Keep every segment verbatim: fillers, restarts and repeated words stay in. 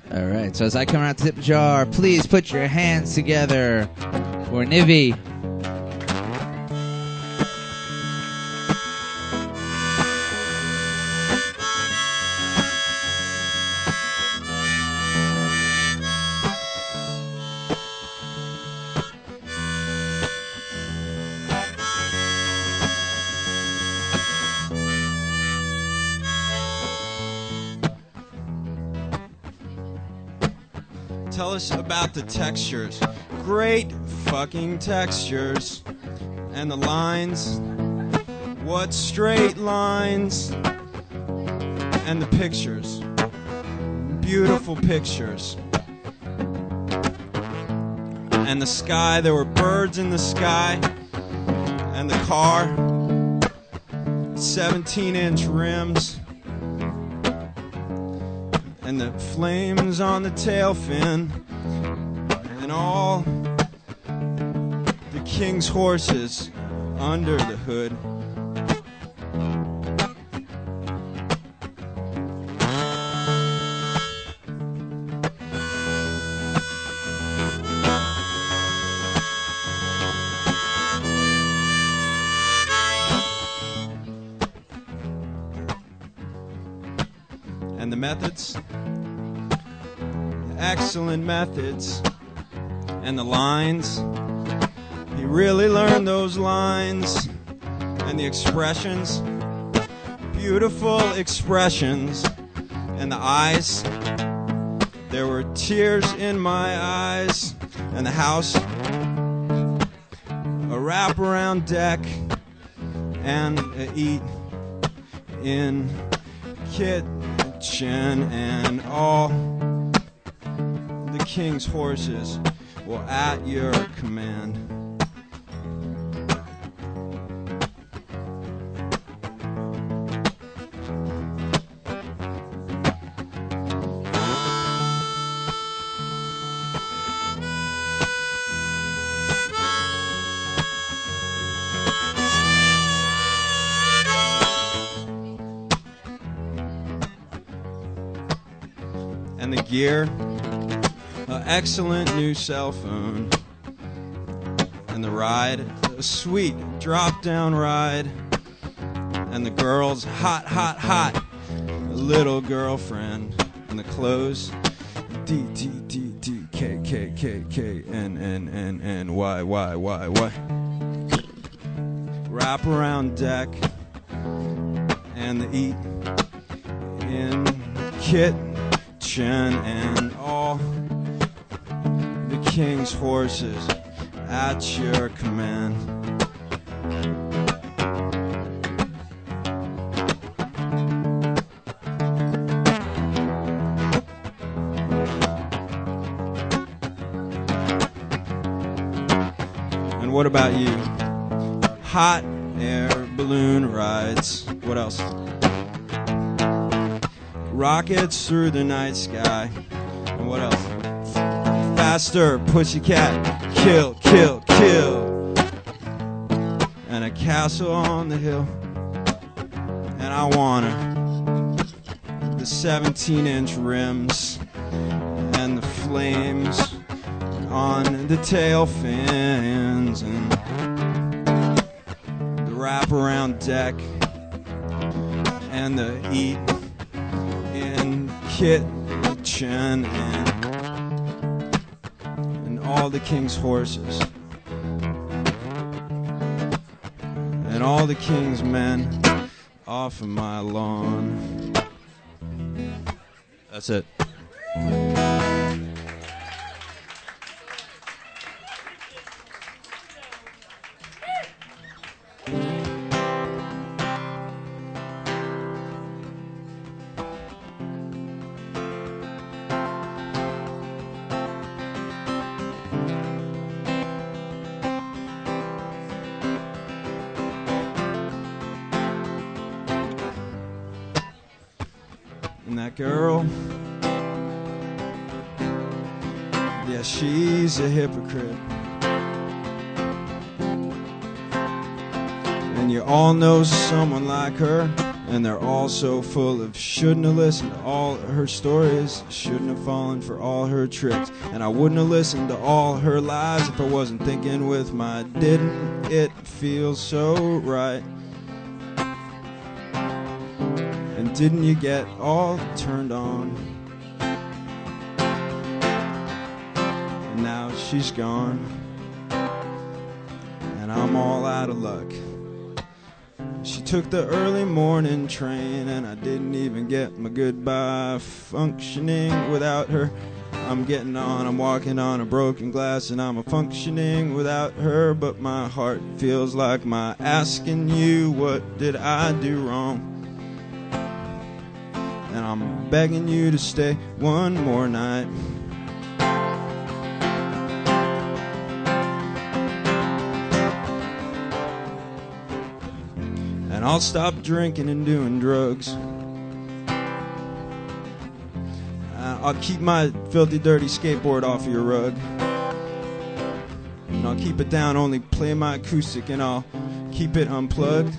All right, so as I come around to tip the jar, please put your hands together for Nivi. Tell us about the textures. Great fucking textures. And the lines. What straight lines. And the pictures. Beautiful pictures. And the sky. There were birds in the sky. And the car. seventeen inch rims. And the flames on the tail fin, and all the king's horses under the hood. And the methods. Excellent methods. And the lines. He really learned those lines. And the expressions. Beautiful expressions. And the eyes. There were tears in my eyes. And the house. A wraparound deck. And a eat in kitchen. And all the king's horses were at your command. And the gear. An excellent new cell phone. And the ride, a sweet drop-down ride. And the girl's hot, hot, hot little girlfriend. And the clothes, D, D, D, D, K, K, K, K, N, N, N, N, Y, Y, Y, Y. Wraparound deck. And the eat in kitchen and all the king's horses at your command. And what about you? Hot air balloon rides. What else? Rockets through the night sky. And what else? Faster, pussycat, kill, kill, kill. And a castle on the hill. And I wanna the seventeen inch rims and the flames on the tail fins and the wraparound deck and the eat in kitchen and all the king's horses and all the king's men off of my lawn. That's it. And that girl, yeah, she's a hypocrite. And you all know someone like her. And they're all so full of shouldn't have listened to all her stories, shouldn't have fallen for all her tricks. And I wouldn't have listened to all her lies if I wasn't thinking with my didn't it feel so right. And didn't you get all turned on? And now she's gone, and I'm all out of luck. She took the early morning train, and I didn't even get my goodbye functioning without her. I'm getting on, I'm walking on a broken glass, and I'm a functioning without her. But my heart feels like my asking you, what did I do wrong? And I'm begging you to stay one more night. And I'll stop drinking and doing drugs. Uh, I'll keep my filthy, dirty skateboard off of your rug. And I'll keep it down, only play my acoustic, and I'll keep it unplugged.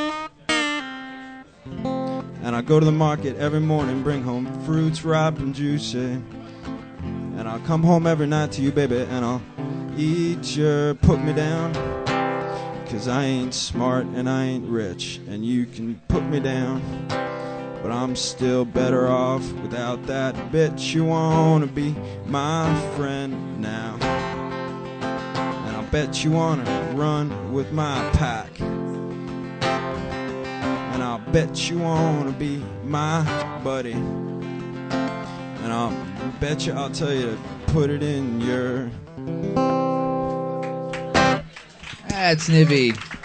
And I'll go to the market every morning, bring home fruits ripe and juicy. And I'll come home every night to you, baby, and I'll eat your put me down. 'Cause I ain't smart and I ain't rich, and you can put me down, but I'm still better off without that bitch. You wanna be my friend now, and I'll bet you wanna run with my pack, and I'll bet you wanna be my buddy, and I'll bet you I'll tell you to put it in your... That's Nivy.